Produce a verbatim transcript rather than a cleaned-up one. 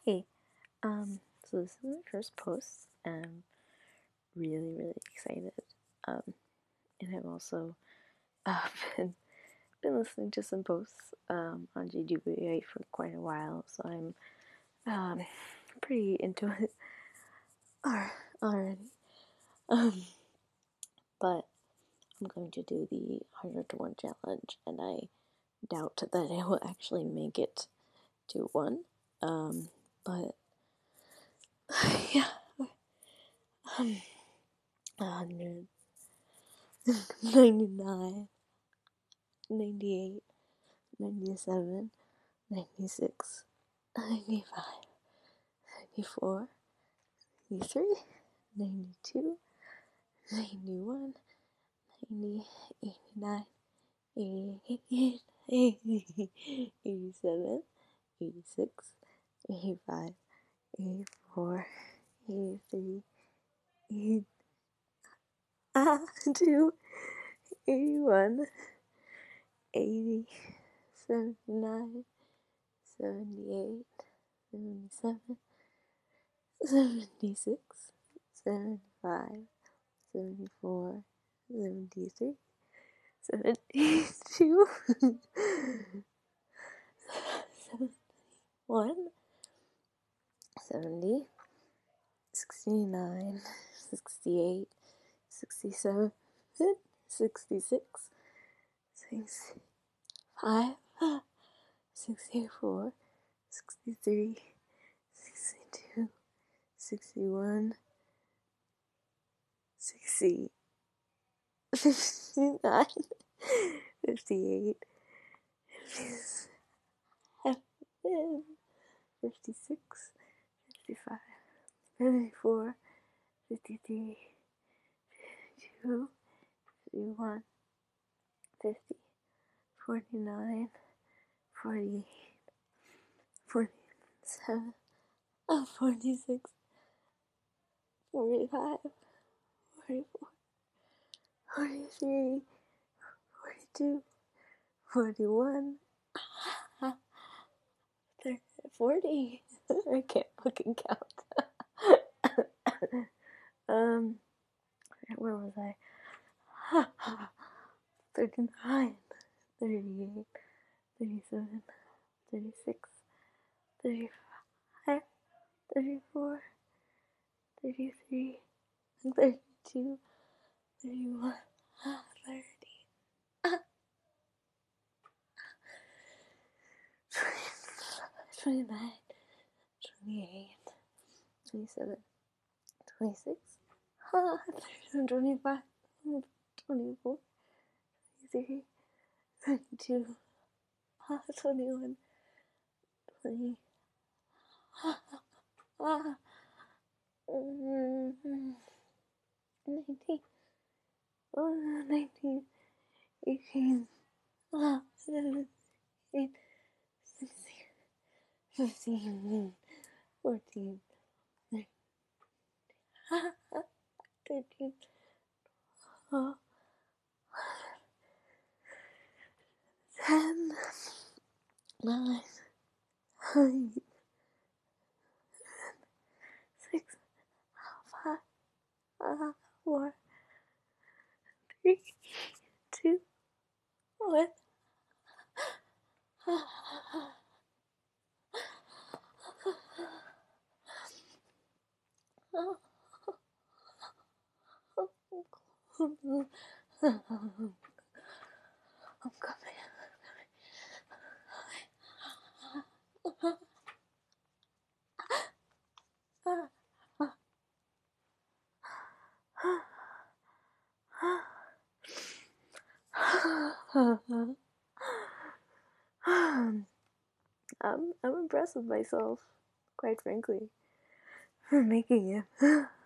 Hi. Um, so this is my first post, and I'm really, really excited. Um, and I've also uh, been been listening to some posts um, on G D B A for quite a while, so I'm um, pretty into it already. Um, but I'm going to do the one hundred to one challenge, and I doubt that I will actually make it to one. Um, but yeah, um, one hundred ninety-nine, ninety-eight, ninety-seven, ninety-six, ninety-five, ninety-four, ninety-three, ninety-two, ninety-one, ninety, eighty-nine, eighty-eight, eighty, eighty-seven, eighty-six, eighty-five, eighty-four, eighty-three, eighty-two, eighty-one, eighty, seventy-nine, seventy-eight, seventy-seven, seventy-six, seventy-five, seventy-four, seventy-three, seventy-two, seventy-one, seventy, sixty-nine, sixty-eight, sixty-seven, sixty-six, sixty-five, sixty-four, sixty-three, sixty-two, sixty-one, sixty, fifty-nine, fifty-eight, fifty-seven, fifty-six, fifty-five, fifty-four, fifty-three, fifty-two, fifty-one, fifty, forty-nine, forty-eight, forty-seven, forty-six, forty-five, forty-four, forty-three, forty-two, forty-one, forty. I can't fucking count. um, where was I? thirty-nine, thirty-eight, thirty-seven, thirty-six, thirty-five, thirty-four, thirty-three, thirty-two, thirty-one, thirty, twenty-nine, twenty-eight, twenty-seven, twenty-six, twenty-five, twenty-four, twenty-three, twenty-two, twenty-one, twenty, nineteen, nineteen, eighteen, seventeen, sixteen, fifteen, fourteen, thirteen, twelve, ten, nine, eight, six, five, four, three, two, one. I'm coming. I'm, I'm impressed with myself, quite frankly, for making it.